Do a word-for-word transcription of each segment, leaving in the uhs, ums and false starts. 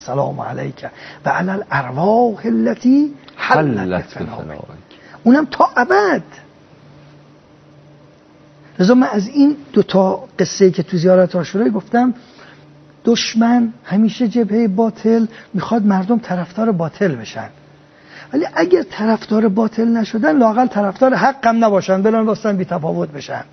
سلام علیک و علی الارواح التي حلت فنائک، اونم تا ابد. لذا من از این دو تا قصه که تو زیارت عاشورا گفتم، دشمن همیشه جبهه باطل میخواد مردم طرفدار باطل بشن، ولی اگر طرفدار باطل نشدن لااقل طرفدار حق هم نباشن، بلان واسطن بی تفاوت بشن.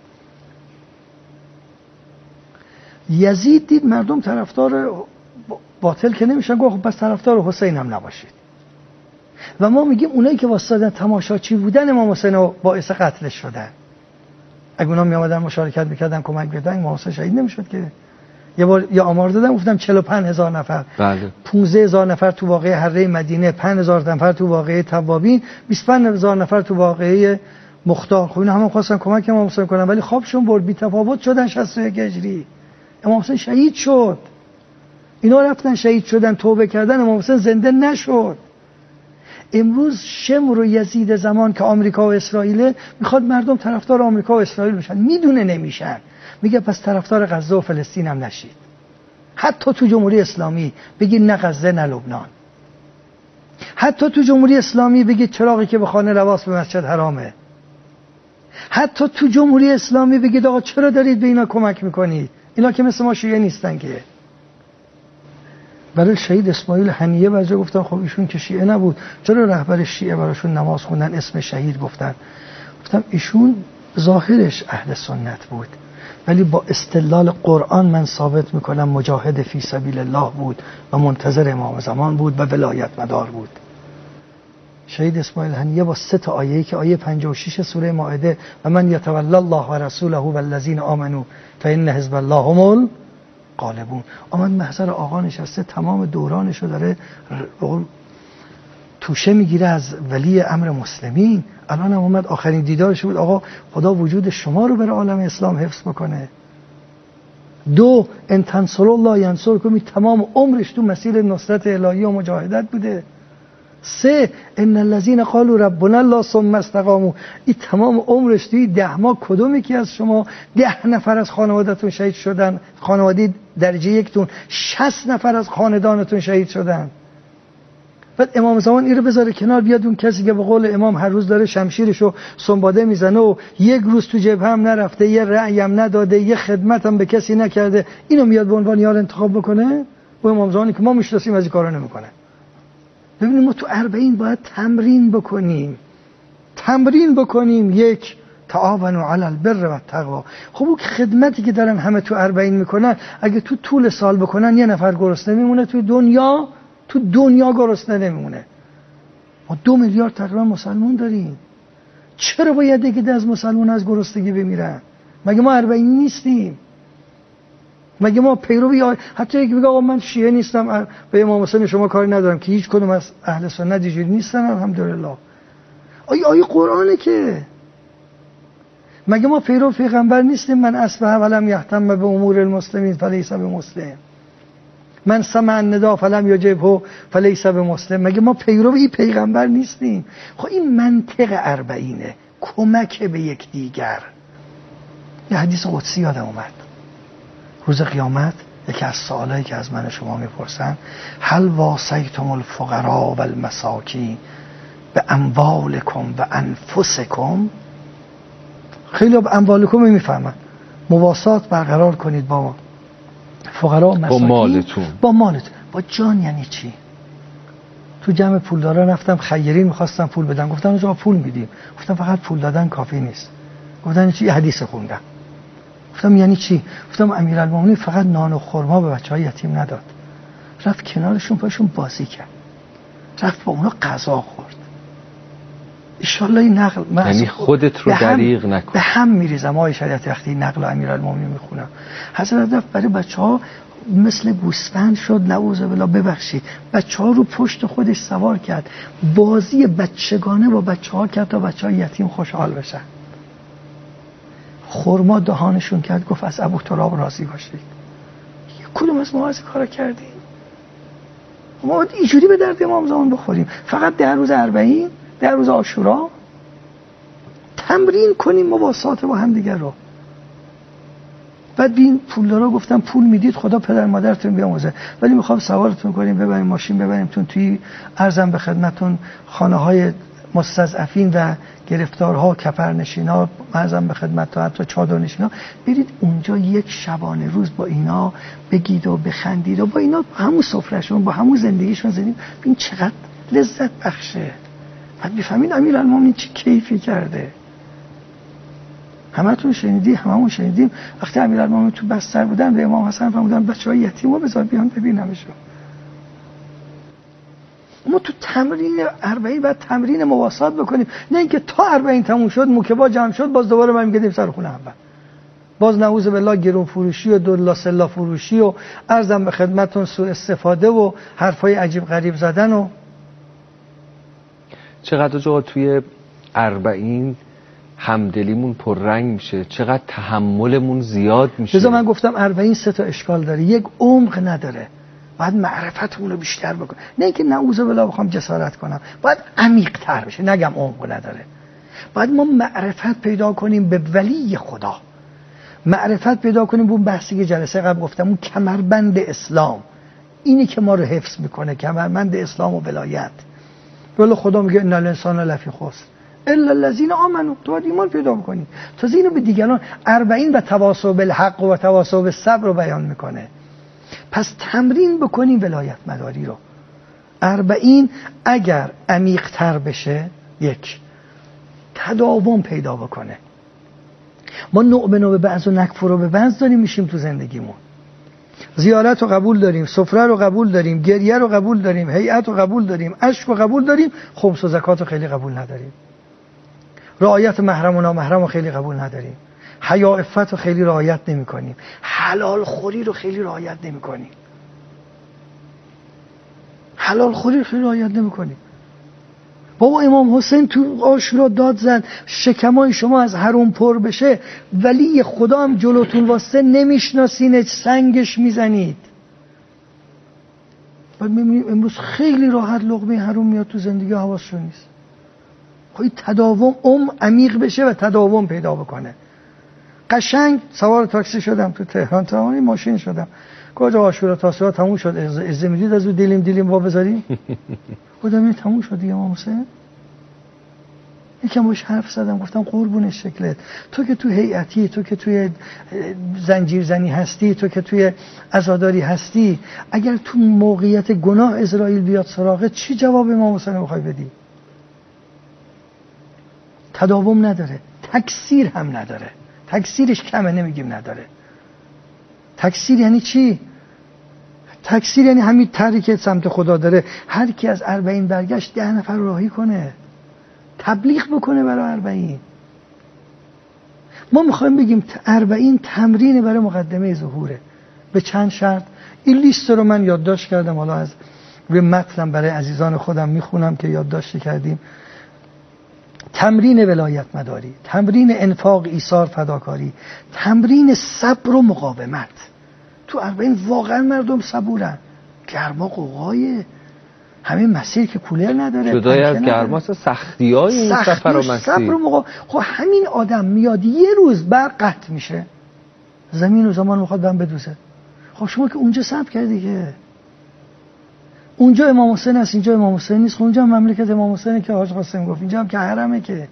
یزید دید مردم طرفدار باطل که نمیشن، گفت پس طرفدار حسین هم نباشید. و ما میگیم اونایی که واسطن تماشاچی بودن امام حسین و باعث قتلش شدن. اگه اونا میامدن مشارکت میکردن کمک بدن، امام حسین شهید نمیشد که. یه بار یه آمار دادم گفتم چهل و پنج هزار نفر، بله. پانزده هزار نفر تو واقعه حره مدینه، پنج هزار نفر تو واقعه توابین، بیست و پنج هزار نفر تو واقعه مختار. خب اینا همه خواستن کمک امام حسین کنن، ولی خوابشون برد، بی تفاوت شدن. شصت و یک هجری امام حسین شهید شد. اینا رفتن شهید شدن، توبه کردن، امام حسین زنده نشد. امروز شمر و یزید زمان که آمریکا و اسرائیل میخواد مردم طرفدار آمریکا و اسرائیل بشن، میدونه نمیشن، میگه پس طرفدار غزه و فلسطین هم نشید. حتی تو جمهوری اسلامی بگید نه غزه نه لبنان، حتی تو جمهوری اسلامی بگید چراغی که به خانه رواس به مسجد حرامه، حتی تو جمهوری اسلامی بگید آقا چرا دارید به اینا کمک میکنید، اینا که مثل ما شیعه نیستن که. برای شهید اسماعیل هنیه وجه گفتن خب ایشون که شیعه نبود، چرا رهبر شیعه براشون نماز خوندن اسم شهید گفتن؟ گفتم ایشون ظاهرش اهل سنت بود، ولی با استدلال قرآن من ثابت میکنم مجاهد فی سبیل الله بود و منتظر امام زمان بود و ولایت مدار بود. شهید اسماعیل هنیه با سه تا آیه‌ای که آیه پنجاه و شش سوره مائده و من یتولی الله و رسوله والذین آمنوا فإن حزب الله هم الغالبون، آمد محضر آقا نشسته، تمام دورانشو داره توشه میگیره از ولی امر مسلمین. الان هم اومد آخرین دیدارش بود، آقا خدا وجود شما رو برای عالم اسلام حفظ بکنه. دو، ان تنصروا الله ینصرکم، تمام عمرش تو مسیر نصرت الهی و مجاهدت بوده. سه، ان الذين قالوا ربنا الله ثم استقاموا، این تمام عمرش توی ده ماه کدوم یکی از شما ده نفر از خانواده‌تون شهید شدن، خانواده درجه یکتون شصت نفر از خاندانتون شهید شدن. بعد امام زمان این رو بذاره کنار، بیاد اون کسی که به قول امام هر روز داره شمشیرشو سنباده میزنه و یک روز تو جبهه هم نرفته، یه رأی هم نداده، یه خدمت هم به کسی نکرده، اینو میاد به عنوان یار انتخاب بکنه؟ و امام زمانی که ما میشناسیم از این کارا نمیکنه. ببینیم ما تو اربعین باید تمرین بکنیم، تمرین بکنیم. یک، تعاونوا علی البر و التقوا. خب اون خدمتی که دارن همه تو اربعین میکنن، اگه تو طول سال بکنن یه نفر گرسنه میمونه تو دنیا، تو دنیا گرسنه نمیمونه. ما دو میلیارد تقریبا مسلمان داریم، چرا باید دیگه از مسلمان از گرسنگی بمیرن؟ مگه ما اربعین نیستیم؟ مگه ما پیروی؟ حتی یک میگه آقا من شیعه نیستم، به امام حسین شما کاری ندارم، که هیچ کدوم از اهل سنت اینجوری نیستن الحمدلله. آیه آیه قرآنه که. مگه ما پیرو پیغمبر نیستیم؟ من اصبح ولم یهتم به امور المسلمین فلیس بمسلم، من سمع النداء فلم یجبه فلیس بمسلم. مگه ما پیروی پیغمبر نیستیم؟ خب این منطق اربعینه، کمک به یک دیگر. یه حدیث قدسی یادم اومد، روز قیامت یکی از سوالایی که از من و شما میپرسن، هل واسیتم الفقراء والمساکین باموالکم و انفسکم؟ خیلی به اموالکم میفهمن، مواسات برقرار کنید با فقرا و مساکین، با مالتون. با مالتون. با جان یعنی چی؟ تو جمع پولدارا رفتم، خیرین میخواستم پول بدن، گفتم آقا پول میدیم. گفتم فقط پول دادن کافی نیست. گفتن چی؟ حدیث خوندم. گفتم یعنی چی؟ گفتم امیرالمومنین فقط نان و خرما به بچهای یتیم نداد، رفت کنارشون پاشون بازی کرد، رفت با اونا غذا خورد. انشالله این نقل، یعنی خودت رو دریغ نکن. به هم میریزم آیه شریعت وقتی نقل امیرالمومنین میخونم، حضرت رفت برای بچه‌ها مثل گوسفند شد، نعوذ بالله ببخشید، بچه‌ها رو پشت خودش سوار کرد، بازی بچگانه با بچه‌ها کرد تا بچه‌های یتیم خوشحال بشن. خرما دهانشون کرد، گفت از ابو تراب راضی باشید. کدوم از ما از کارا کردیم؟ ما باید اینجوری به درد امام زمان بخوریم؟ فقط ده روز اربعین، ده روز عاشورا تمرین کنیم مواسات با هم دیگر رو. بعد این پولدارا گفتم پول میدید خدا پدر مادرتون بیامرزه، ولی میخوام سوارتون کنیم ببریم ماشین ببریمتون توی ارزم به خدمتتون خانه های مستضعفین و گرفتارها، کپرنشینا، ارزم به خدمت حتی چادرنشینا، برید اونجا یک شبانه روز با اینا بگید و بخندید و با اینا همون سفرهشون با همون زندگیشون زندگی. این چقدر لذت بخشه. بعد میفهمین امیرالمومنین چه کیفی کرده. همتون شنیدی، هممون شنیدیم وقتی امیرالمومنین تو بستر بودن به امام حسن فرمودن بچه‌های یتیمو بذار بیان ببینمشون. ما تو تمرین اربعین باید تمرین مواسات بکنیم، نه اینکه تا اربعین تموم شد موکبا جمع شد باز دوباره بریم گردیم سر خونه اول، باز نعوذ بالله گرون فروشی و دلا سلا فروشی و ارزم به خدمتتون سوء استفاده و حرفای عجیب غریب زدن. و چقدر جا توی اربعین همدلیمون پررنگ میشه، چقدر تحملمون زیاد میشه. لذا من گفتم اربعین سه تا اشکال داره، یک عمق نداره، باید معرفتمون رو بیشتر بکنم، نه اینکه نعوذ بالله بخوام جسارت کنم، باید عمیق تر بشه، نگم عمق نداره. باید ما معرفت پیدا کنیم به ولی خدا، معرفت پیدا کنیم به اون بحثی که جلسه قبل گفتم، اون کمربند اسلام، اینی که ما رو حفظ میکنه، کمربند اسلام و ولایت. ولی خدا میگه ان الانسان لفی خسر الا الذین آمنوا، تو باید ایمان پیدا بکنی. تا اینو به دیگران اربعین و تواصی بالحق و تواصی بالصبر رو بیان میکنه. پس تمرین بکنیم ولایت مداری رو. اربعین اگر عمیق تر بشه، یک تداوم پیدا بکنه. ما نؤمن به بعض و نکفر به بعض داریم میشیم تو زندگیمون. زیارت رو قبول داریم، سفره رو قبول داریم، گریه رو قبول داریم، هیئت رو قبول داریم، اشک رو قبول داریم، خمس و زکات رو خیلی قبول نداریم. رعایت محرم و نامحرم رو خیلی قبول نداریم. حیا و عفت رو خیلی رعایت نمی کنیم. حلال خوری رو خیلی رعایت نمی کنیم. حلال خوری رو خیلی رعایت نمی کنیم. بابا امام حسین تو عاشورا داد زد شکمای شما از حرام پر بشه، ولی خدا هم جلوتون واسه نمیشناسین، سنگش میزنید. بعد میبینیم امروز خیلی راحت لقمه حرام میاد تو زندگی، حواسشون نیست. خواهی تداوم ام عمیق بشه و تداوم پیدا بکنه. قشنگ سوار تاکسی شدم تو تهران، تمامی ماشین شدم، کجا عاشورا تاسوعا تموم شد، از میدید از اون دیلیم دیلیم وا بذاریم. خودم این تموم شد دیگه. امام حسین یکم باش حرف زدم، گفتم قربون شکلت، تو که تو هیئتی، تو که توی زنجیر زنی هستی، تو که توی عزاداری هستی، اگر تو موقعیت گناه اسرائیل بیاد سراغت چی جواب امام حسین میخوای بدی؟ تداوم نداره، تکثیر هم نداره. تکثیرش کمه، نمیگیم نداره. تکثیر یعنی چی؟ تکثیر یعنی همین طریقی که سمت خدا داره، هر کی از اربعین برگشت ده نفر راهی کنه، تبلیغ بکنه برای اربعین. ما میخوایم بگیم اربعین تمرین برای مقدمه ظهوره به چند شرط. این لیست رو من یادداشت کردم، حالا از روی متنم برای عزیزان خودم میخونم که یادداشت کردیم. تمرین ولایت مداری، تمرین انفاق، ایثار، فداکاری، تمرین صبر و مقاومت. تو اربعین واقعا مردم صبورن. گرما قوقایه، همین مسیر که کولر نداره، جدای از گرما سختیای این سفر و مسیر. صبر و مقاومت. خب همین آدم میاد یه روز برق قطع میشه، زمین و زمان میخواد بهم بدوزه. خب شما که اونجا صبر کردی، که اونجا امام حسین هست اینجا امام حسین نیست، اونجا مملکت امام حسینه که حاج قاسم گفت، اینجا هم که حرمه. که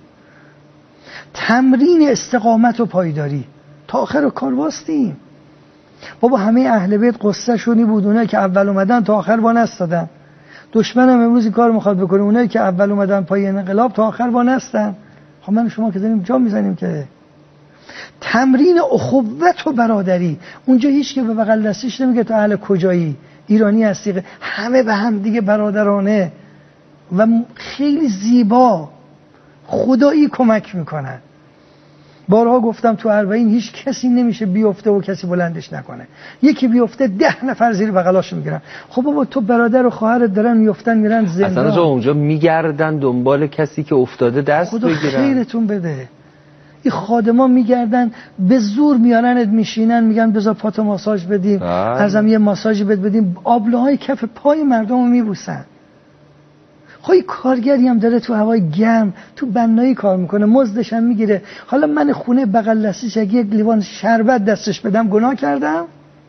تمرین استقامت و پایداری تا آخر کار واستیم. بابا همه اهل بیت قصه شونی بود، اونایی که اول اومدن تا آخر وانستادن. دشمنم امروز این کار میخواد بکنه، اونایی که اول اومدن پای انقلاب تا آخر وانستن. خب من شما که داریم جا میزنیم. که تمرین اخوت و برادری، اونجا هیچ که به بغل دستیش نمیگه تو اهل کجایی، ایرانی هستی، همه به هم دیگه برادرانه و خیلی زیبا خدایی کمک میکنن. بارها گفتم تو اربعین هیچ کسی نمیشه بیفته و کسی بلندش نکنه. یکی بیفته ده نفر زیر بغلاش میگیرن. خب بابا تو برادر و خواهرت دارن میفتن میرن زندان، اصلا اونجا میگردن دنبال کسی که افتاده دست خدا بگیرن. خدا خیرتون بده. این خادما میگردن به زور میارنت میشینن، میگن بذار پاتو ماساژ بدیم، ازم یه ماساژی بد بدیم، آبله های کف پای مردم رو میبوسن. خب کارگری هم داره تو هوای گرم تو بنایی کار میکنه، مزدش هم میگیره. حالا من خونه بغل دستش اگه یک لیوان شربت دستش بدم گناه کردم؟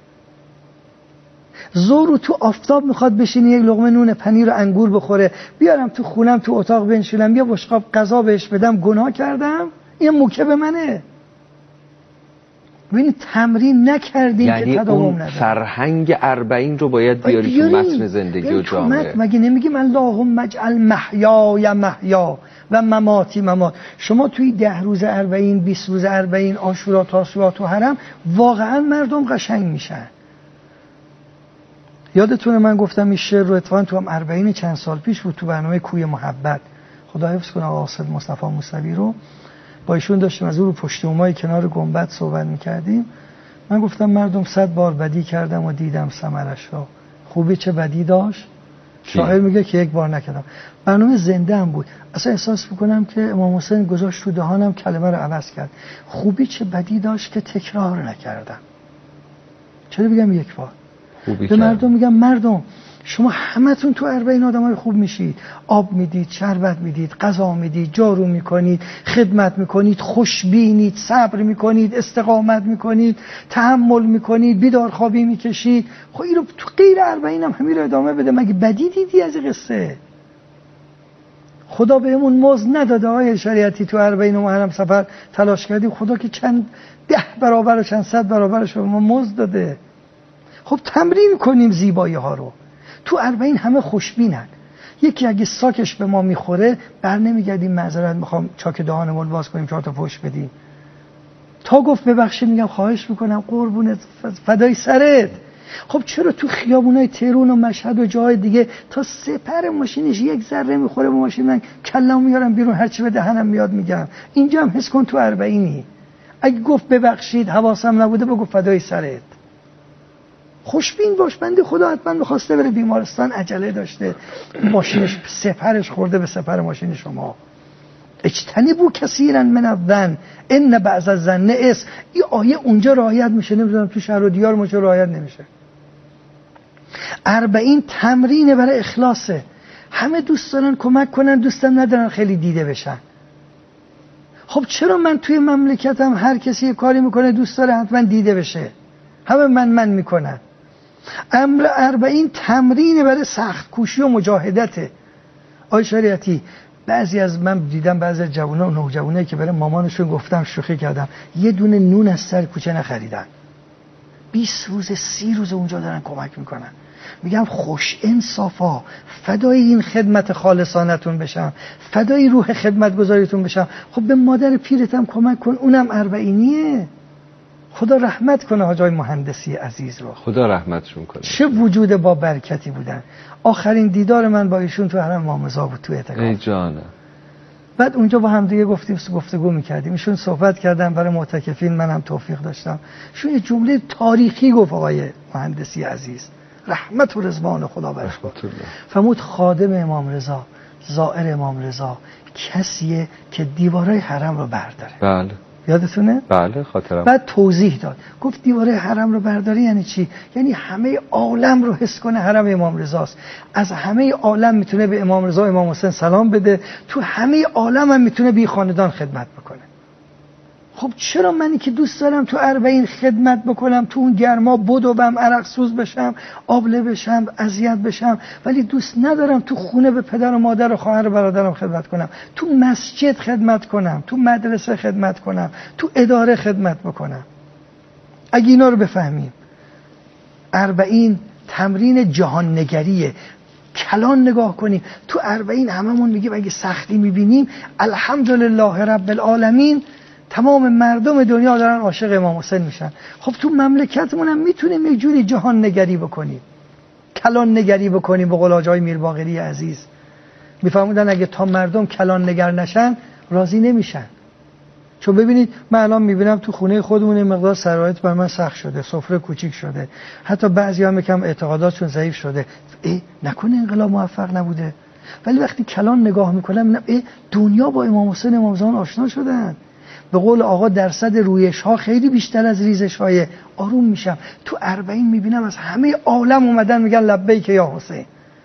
زورو تو آفتاب میخواد بشینه یک لقمه نون پنیر و انگور بخوره، بیارم تو خونم تو اتاق بنشونم یه بشقاب غذا بهش بدم گناه کردم؟ این موکب منه. ببین تمرین نکردیم یعنی که تداوم نداره. یعنی اون فرهنگ اربعین رو باید بیاری تو متن زندگی و جامعه. مگه نمیگیم اللهم اجعل محیای محیا و مماتی ممات؟ شما توی ده روز اربعین، بیست روز اربعین، عاشورا، تاسوعا تو حرم واقعا مردم قشنگ میشن. یادتونه من گفتم این شعر رو اتفاقا تو هم اربعین چند سال پیش بود تو برنامه کوی محبت، خدا حفظ کنه آقا حافظ مصطفی موسوی رو با ایشون داشتیم از اون رو پشت اومای کنار گنبد صحبت میکردیم. من گفتم مردم صد بار بدی کردم و دیدم ثمرش را، خوبی چه بدی داشت؟ شاعر میگه که یک بار نکردم. برنامه زنده هم بود، اصلا احساس میکنم که امام حسین گذاشت تو دهانم کلمه رو عوض کرد. خوبی چه بدی داشت که تکرار نکردم. چرا بگم یک بار؟ به مردم میگم مردم شما همتون تو اربعین آدمای خوب میشید، آب میدید، شربت میدید، غذا میدید، جارو میکنید، خدمت میکنید، خوشبینید، صبر میکنید، استقامت میکنید، تحمل میکنید، بیدارخوابی میکشید. خب اینو تو غیر اربعین هم همین رو ادامه بده. مگه بدی دیدی از این قصه؟ خدا بهمون مزد نداده های شریعتی تو اربعین و محرم سفر تلاش کردیم، خدا که چند ده برابر و چند صد برابرش به ما مزد داده. خب تمرین کنیم زیبایی ها رو. تو اربعین همه خوشبینن. یکی اگه ساکش به ما میخوره بر نمیگردیم معذرت میخوام چاک دهانمون باز کنیم چهار تا فحش بدیم. تا گفت ببخشید میگم خواهش میکنم قربونت فدای سرت. خب چرا تو خیابونای تهران و مشهد و جاهای دیگه تا سپر ماشینش یک ذره میخوره به ماشین من کلمو میارم بیرون هرچی به دهنم میاد میگم؟ اینجا هم حس کن تو اربعینی. اگه گفت ببخشید حواسم نبوده بگو فدای سرت. خوشبین باش. بنده خدا حتما میخواسته بره بیمارستان، عجله داشته، ماشینش سپرش خورده به سپر ماشین شما. اجتنبوا کثیرا من الظن ان بعض الظن اثم. این آیه اونجا رعایت میشه، نمیدونم تو شهر و دیار ما چرا رعایت نمیشه. اربعین تمرینه برای اخلاصه. همه دوست دارن کمک کنن، دوستم ندارن خیلی دیده بشن. خب چرا من توی مملکتم هر کسی یه کاری میکنه دوست داره حتما دیده بشه، همه من من میکنن؟ امر اربعین تمرین برای سخت کوشی و مجاهدته. آی شریعتی بعضی از من دیدم بعضی از جوونا و نوجوانایی که برای مامانشون گفتم شوخی کردم یه دونه نون از سر کوچه نخریدن، بیست روز سی روز اونجا دارن کمک میکنن. میگم خوش انصافا فدای این خدمت خالصانتون بشم، فدای روح خدمت گذاریتون بشم. خب به مادر پیرتم کمک کن، اونم اربعینیه. خدا رحمت کنه حاجای مهندسی عزیز رو، خدا رحمتشون کنه. چه وجود با برکتی بودن. آخرین دیدار من با ایشون تو حرم امام رضا بود، تو اعتکاف. ای جانم. بعد اونجا با هم دیگه گفتیم گفتگو میکردیم، ایشون صحبت کردن برای معتکفین، منم توفیق داشتم. ایشون یه جمله تاریخی گفت آقای مهندسی عزیز رحمت و رضوان خدا برش باد. فرمود خادم امام رضا، زائر امام رضا کسیه که دیوارای حرم رو برداره. بله یادتونه؟ بله خاطرم. بعد توضیح داد، گفت دیواره حرم رو برداری یعنی چی؟ یعنی همه عالم رو حس کنه حرم امام رضاست، از همه عالم میتونه به امام رضا امام حسین سلام بده، تو همه عالم هم میتونه بی خاندان خدمت بکنه. خب چرا منی که دوست دارم تو اربعین خدمت بکنم، تو اون گرما بدوم، عرق سوز بشم، آبله بشم، اذیت بشم، ولی دوست ندارم تو خونه به پدر و مادر و خواهر و برادرم خدمت کنم، تو مسجد خدمت کنم، تو مدرسه خدمت کنم، تو اداره خدمت بکنم؟ اگه اینا رو بفهمیم، اربعین تمرین جهان نگریه. کلان نگاه کنیم تو اربعین هممون میگیم اگه سختی میبینیم الحمدلله رب العالمین، تمام مردم دنیا دارن عاشق امام حسین میشن. خب تو مملکتمون هم میتونیم یه جوری جهان نگری بکنیم، کلان نگری بکنیم. به قول آقای میر باقری عزیز میفهمودن اگه تا مردم کلان نگر نشن راضی نمیشن. چون ببینید من الان میبینم تو خونه خودمون مقدار شرایط بر من سخت شده، سفره کوچیک شده، حتی بعضیا هم یکم اعتقاداتشون ضعیف شده. ای نکنه انقلاب موفق نبوده؟ ولی وقتی کلان نگاه میکنم میبینم ای دنیا با امام حسین امام زمان آشنا شدن. به قول آقا درصد رویش ها خیلی بیشتر از ریزش های. آروم میشم. تو اربعین میبینم از همه عالم اومدن میگن لبیک یا حسین.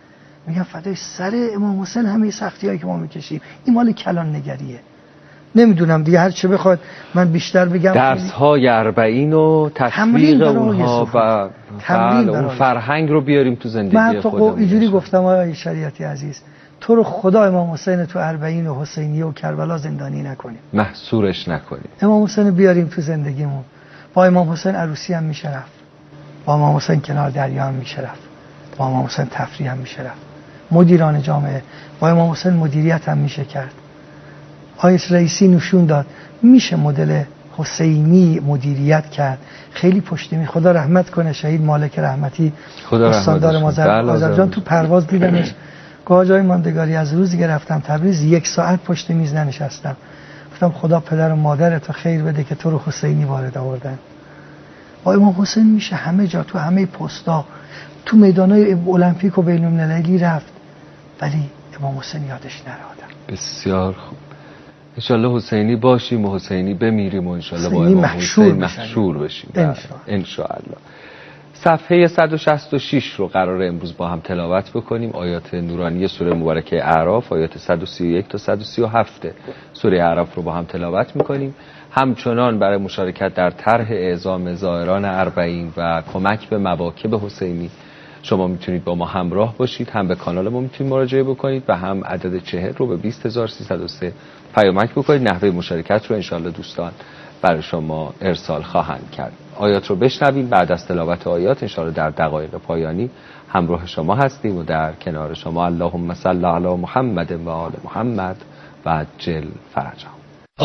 میگن فدای سر امام حسین همه سختیایی که ما میکشیم. این مال کلان نگریه. نمیدونم دیگه، هر چه بخواد من بیشتر بگم. درس های اربعین و تطبیق اونها و فعل اون فرهنگ رو بیاریم تو زندگی من خودمون. من اینجوری گفتم آقای شریعتی عزیز، تو رو خدا امام حسین تو اربعین و حسینیه و کربلا زندانی نکنیم، محصورش نکنیم. امام حسین بیاریم تو زندگیمون. با امام حسین عروسی هم میشه رفت، با امام حسین کنار دریا هم میشه رفت، با امام حسین تفریح هم میشه رفت، مدیران جامعه با امام حسین مدیریت هم میشه کرد. آیس رئیسی نشون داد میشه مدل حسینی مدیریت کرد، خیلی پشتیمی. خدا رحمت کنه شهید مالک رحمتی، استاندار آذربایجان. تو پرواز دیدمش، گاه جای ماندگاری از روزی که رفتم تبریز یک ساعت پشت میز ننشستم. گفتم خدا پدر و مادرت خیر بده که تو رو حسینی وارد آوردن. با امام حسین میشه همه جا، تو همه پستا، تو میدانای المپیک و بین المللی رفت، ولی امام حسین یادش نرادم. بسیار خوب. انشالله حسینی باشیم و حسینی بمیریم و انشالله با امام محشور حسین محشور بشیم انشالله. صفحه صد و شصت و شش رو قراره امروز با هم تلاوت بکنیم. آیات نورانی سوره مبارکه اعراف، آیات صد و سی و یک تا صد و سی و هفت سوره اعراف رو با هم تلاوت میکنیم. همچنان برای مشارکت در طرح اعزام زائران اربعین و کمک به مواکب حسینی شما میتونید با ما همراه باشید، هم به کانال ما میتونید مراجعه بکنید و هم عدد چهل رو به بیست هزار و سیصد و سه پیامک بکنید. نحوه مشارکت رو انشالله دوستان برای شما ارسال خواهند کرد. آیات رو بشنویم. بعد از تلاوت آیات انشالله در دقایق پایانی همراه شما هستیم و در کنار شما. اللهم صل علی محمد و آل محمد و عجل فرجهم.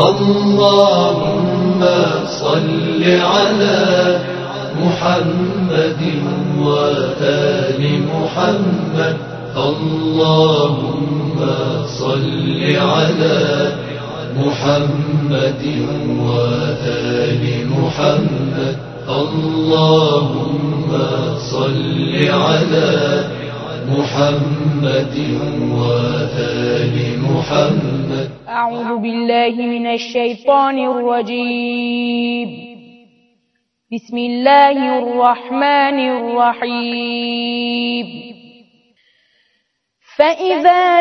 اللهم صل علی محمد و آل محمد. اللهم صل علی محمد و آل محمد. اللهم صل علی محمد و آل محمد. اعوذ بالله من الشیطان الرجیم. بسم الله الرحمن الرحیم. فإذا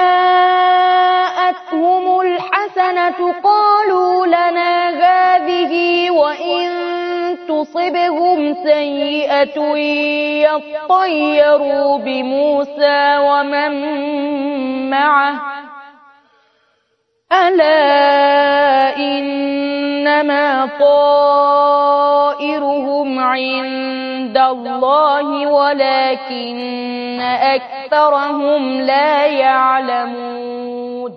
جاءتهم الحسنة قالوا لنا هذه وإن تصبهم سيئة يطيروا بموسى ومن معه ألا إنما طائرهم عند الله ولكن أكثرهم لا يعلمون.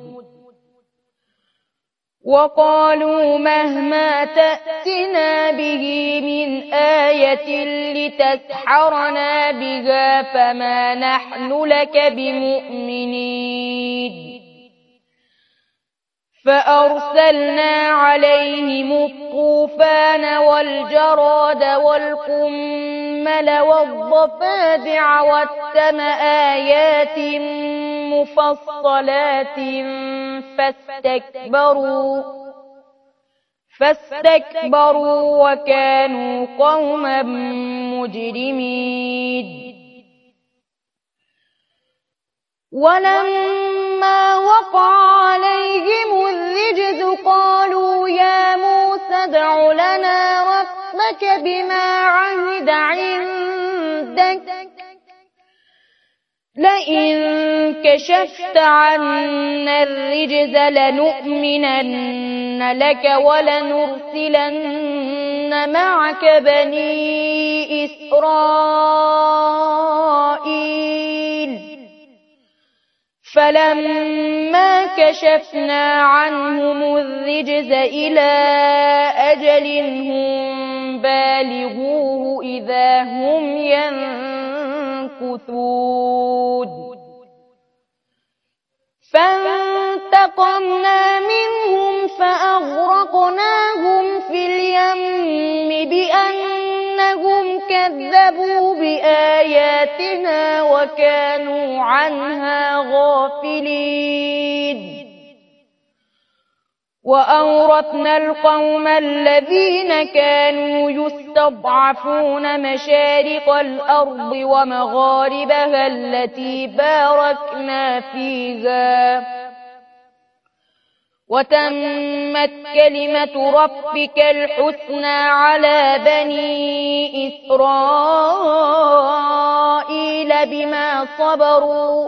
وقالوا مهما تأتنا به من آية لتسحرنا بها فما نحن لك بمؤمنين. فأرسلنا عليهم الطوفان والجراد والقمل والضفادع والدم آيات مفصلات فاستكبروا فاستكبروا وكانوا قوما مجرمين. ولما وقع عليهم الرجز قالوا يا موسى ادع لنا ربك بما عهد عندك لئن كشفت عنا الرجز لنؤمنن لك ولنرسلن معك بني إسرائيل. فلما كشفنا عنهم الرجز إلى أجل هم بالغوه إذا هم ينكثون. فانتقمنا منهم فأغرقناهم في اليم بأنهم كذبوا بآياتنا وكانوا عنها غافلين. وأورثنا القوم الذين كانوا يستضعفون مشارق الأرض ومغاربها التي باركنا فيها وتمت كلمة ربك الحسنى على بني إسرائيل بما صبروا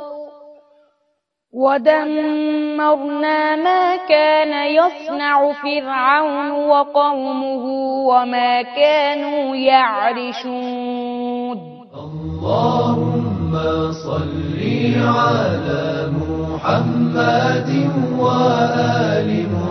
ودمرنا ما كان يصنع فرعون وقومه وما كانوا يعرشون. اللهم صل على محمد وآل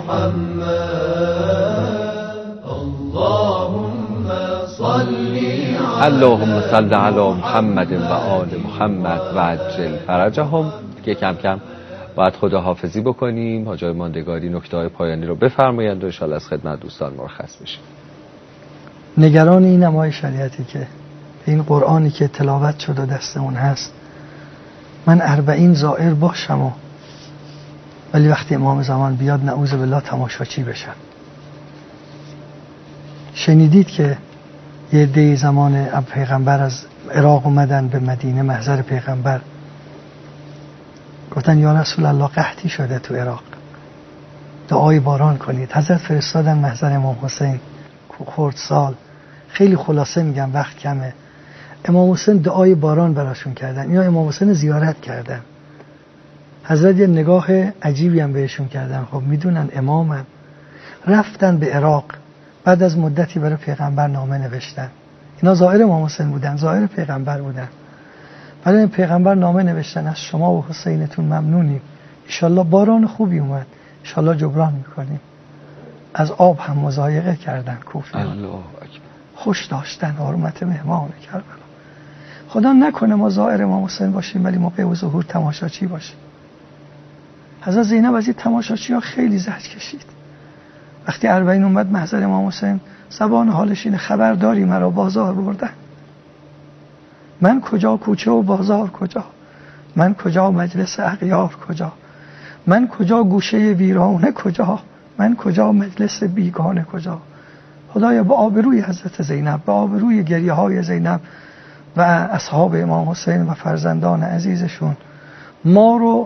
محمد. اللهم صل اللهم صل على محمد و آل محمد و عجل فرجهم. که کم کم باید خداحافظی بکنیم. حاجی ماندگاری نکته‌های پایانی رو بفرمایند و ان شاءالله از خدمت دوستان مرخص بشیم. نگران این نمای شریعتی که این قرآنی که تلاوت شد و دستمون هست، من اربعین زائر باشم و ولی وقتی امام زمان بیاد نعوذ بالله تماشاچی بشم. شنیدید که یه عده زمان پیغمبر از عراق اومدن به مدینه محضر پیغمبر، گفتن یا رسول الله قحطی شده تو عراق، دعای باران کنید. حضرت فرستادن محضر امام حسین خورد سال. خیلی خلاصه میگم وقت کمه. امام حسین دعای باران براشون کردن. اینا امام حسین زیارت کردن. حضرت یه نگاه عجیبی هم بهشون کردن. خب میدونن امامن. رفتن به عراق، بعد از مدتی برای پیغمبر نامه نوشتن. اینا زائر امام حسین بودن، زائر پیغمبر بودن. برای پیغمبر نامه نوشتن از شما و حسینتون ممنونیم، انشالله باران خوبی اومد، انشالله جبران میکنیم. از آب هم مضایقه کردن کوفیان. الله اکبر. خوش داشتن حرمت مهمان کربلا. خدا نکنه ما زائر امام حسین باشیم ولی موقع و ظهور تماشاچی باشیم. حضرت زینب از این تماشاچی ها خیلی زجر کشید. وقتی اربعین اومد محضر امام حسین، زبان حالش اینه خبرداری مرا بازار بردن. من کجا کوچه و بازار کجا، من کجا مجلس اغیار کجا، من کجا گوشه ویرانه کجا، من کجا مجلس بیگانه کجا. خدایا با آبروی حضرت زینب، با آبروی گریه های زینب و اصحاب امام حسین و فرزندان عزیزشون، ما رو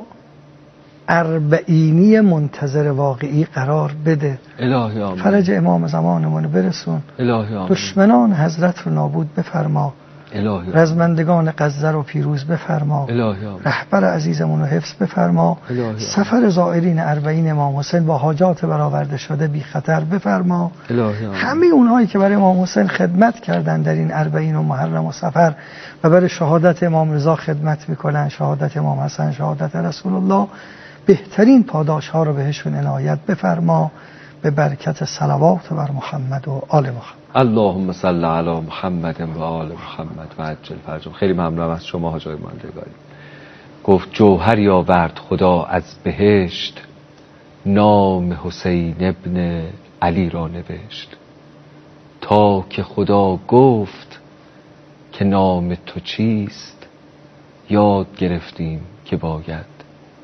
اربعینی منتظر واقعی قرار بده. الهی آمین. فرج امام زمانمون برسون. الهی آمین. دشمنان حضرت رو نابود بفرما. الهی. رزمندگان غزه رو پیروز بفرما. الهی. رهبر عزیزمون رو حفظ بفرما. الهی. سفر زائرین اربعین امام حسین با حاجات برآورده شده بی خطر بفرما. الهی. همه اونهایی که برای امام حسین خدمت کردن در این اربعین و محرم و سفر و برای شهادت امام رضا خدمت میکنن، شهادت امام حسن، شهادت رسول الله، بهترین پاداش ها رو بهشون عنایت بفرما به برکت صلوات بر محمد و آل محمد. اللهم صل علی محمد و آل محمد و عجل فرجهم. خیلی ممنونم از شما حاجی ماندگاری. گفت جوهری آورد خدا از بهشت، نام حسین ابن علی را نوشت. تا که خدا گفت که نام تو چیست، یاد گرفتیم که باید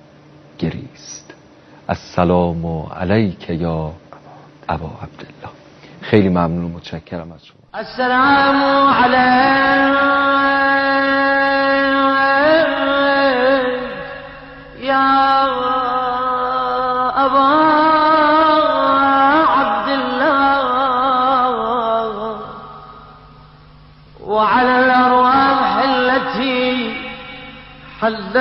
گریست. السلام علیک یا ابا عبدالله. خیلی ممنون و متشکرم از شما. السلام علیک یا ابا عبدالله وعلى الأرواح التي حلت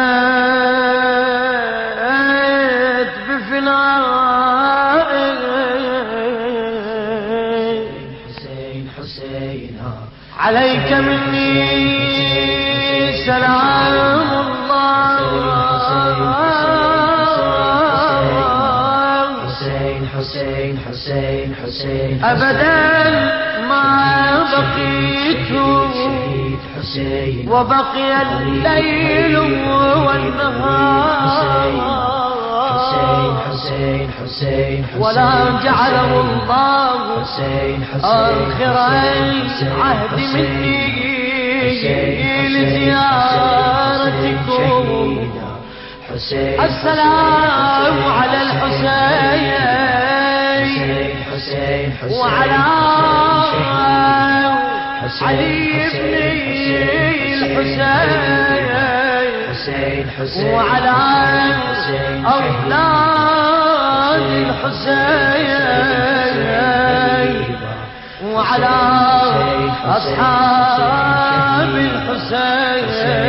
عليك مني سلام الله. حسين حسين حسين حسين أبدا ما بقيت وبقي الليل والنهار حسين حسين ولا جعله الله آخر العهد مني لزيارتكم. السلام على الحسين وعلى علي بن الحسين وعلى أولاد الحسين وعلى أصحاب الحسين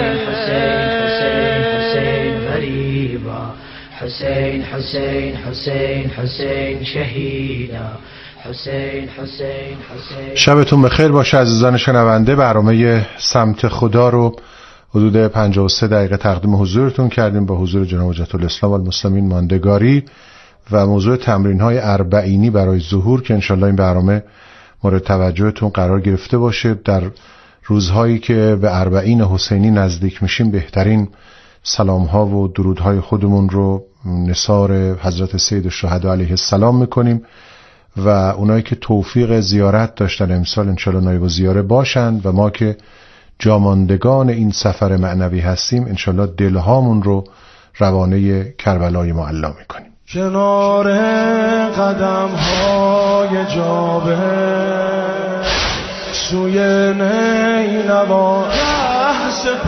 حسين حسين حسين حسين شهيدا حسین حسین حسین. شبتون بخیر باشه عزیزان شنونده. برنامه سمت خدا رو حدود پنجاه و سه دقیقه تقدیم حضورتون کردیم با حضور جناب حجت الاسلام والمسلمین ماندگاری و موضوع تمرین‌های اربعینی برای ظهور که انشالله این برنامه مورد توجهتون قرار گرفته باشه. در روزهایی که به اربعین حسینی نزدیک میشیم بهترین سلام‌ها و درودهای خودمون رو نثار حضرت سید الشهدا علیه السلام میکنیم و اونایی که توفیق زیارت داشتن امسال انشالله نایب زیاره باشند و ما که جاماندگان این سفر معنوی هستیم انشالله دلهامون رو روانه کربلای معلا میکنیم. کنار قدم های جابر سوی نینوا ره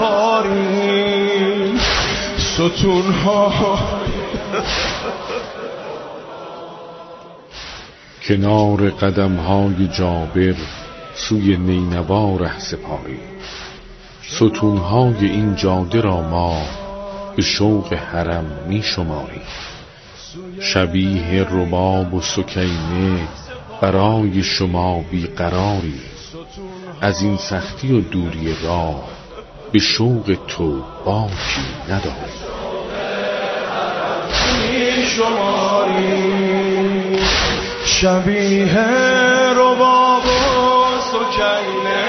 سپاری ستون ها کنار قدم های جابر سوی نینوا ره سپاری ستون های این جاده را ما به شوق حرم می شماری. شبیه رباب و سکینه برای شما بیقراری از این سختی و دوری راه به شوق تو باکی نداری. شبیه رباب و سکینه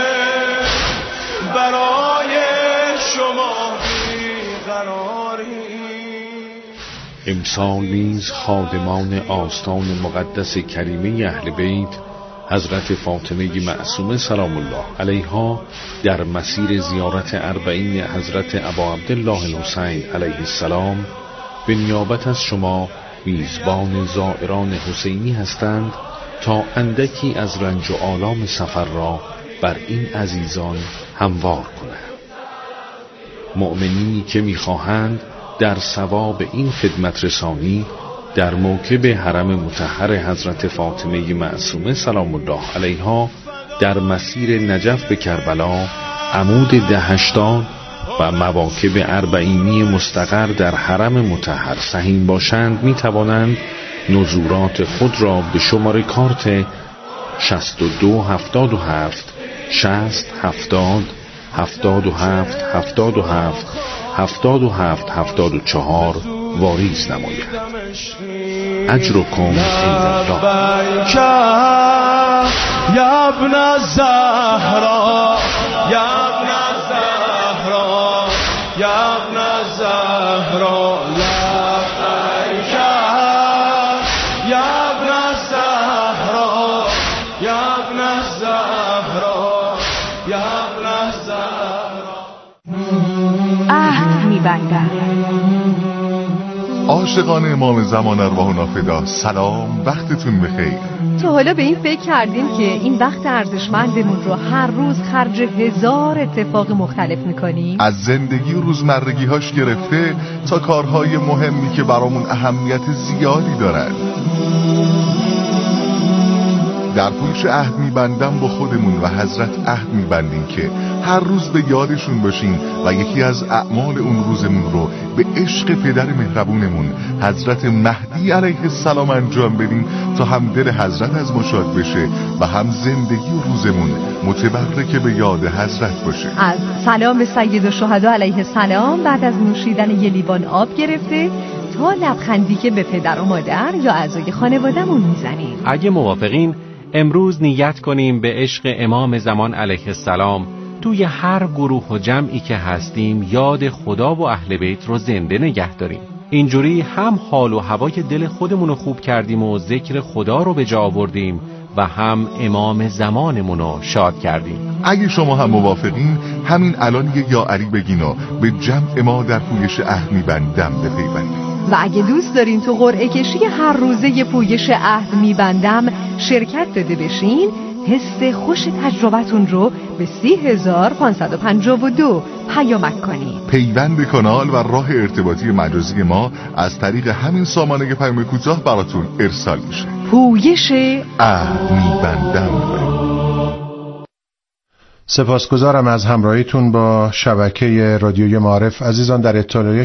برای شما بیقراری. امسال نیز خادمان آستان مقدس کریمه اهل بیت حضرت فاطمه معصومه سلام الله علیها در مسیر زیارت اربعین حضرت ابا عبدالله الحسین علیه السلام به نیابت از شما میزبان زائران حسینی هستند تا اندکی از رنج و آلام سفر را بر این عزیزان هموار کنند. مؤمنینی که میخواهند در ثواب این خدمت رسانی در موکب حرم مطهر حضرت فاطمه معصومه سلام الله علیها در مسیر نجف به کربلا عمود ده هشتاد و مواکب اربعینی مستقر در حرم مطهر سهیم باشند می توانند نزورات خود را به شماره کارت شصت و دو هفتاد و هفت شصت هفتاد هفتاد و هفت هفتاد و هفت هفتاد و هفت هفتاد و چهار واریز نماید. اجرکم عند الله. یا ابن الزهرا یا ابن الزهرا یا ابن الزهرا لبیک یا ابن الزهرا یا ابن الزهرا یا ابن الزهرا. عهد می‌بندم. عاشقان امام زمان ارواحنا فدا سلام، وقتتون بخیر. تا حالا به این فکر کردیم که این وقت ارزشمندمون رو هر روز خرج هزار اتفاق مختلف میکنیم؟ از زندگی و روزمرگی هاش گرفته تا کارهای مهمی که برامون اهمیت زیادی دارن. در پویش عهد میبندم با خودمون و حضرت عهد میبندیم که هر روز به یادشون باشیم و یکی از اعمال اون روزمون رو به عشق پدر مهربونمون حضرت مهدی علیه السلام انجام بدیم تا هم دل حضرت از مشاد بشه و هم زندگی و روزمون متبرک به یاد حضرت باشه. از سلام سید الشهدا علیه السلام بعد از نوشیدن یه لیوان آب گرفته تا لبخندی که به پدر و مادر یا اعضای خانواده‌مون میزنیم. اگه موافقین امروز نیت کنیم به عشق امام زمان علیه السلام توی هر گروه و جمعی که هستیم یاد خدا و اهل بیت رو زنده نگه داریم. اینجوری هم حال و هوای دل خودمون رو خوب کردیم و ذکر خدا رو به جا آوردیم و هم امام زمانمون رو شاد کردیم. اگه شما هم موافقین همین الان یه یا علی بگین و به جمع ما در پویش عهد میبندم بپیوندیم. و اگه دوست دارین تو قرعه کشی هر روزه پویش عهد میبندم شرکت داده بشین، حس خوش تجربتون رو به سی هزار پانصد و پنجاه و دو پیامک کنید. پیوند کانال و راه ارتباطی مجازی ما از طریق همین سامانه پیام کوتاه براتون ارسال میشه. پویش عهد میبندم. سپاسگزارم از همراهیتون با شبکه رادیوی معارف. عزیزان، در اطلاعیه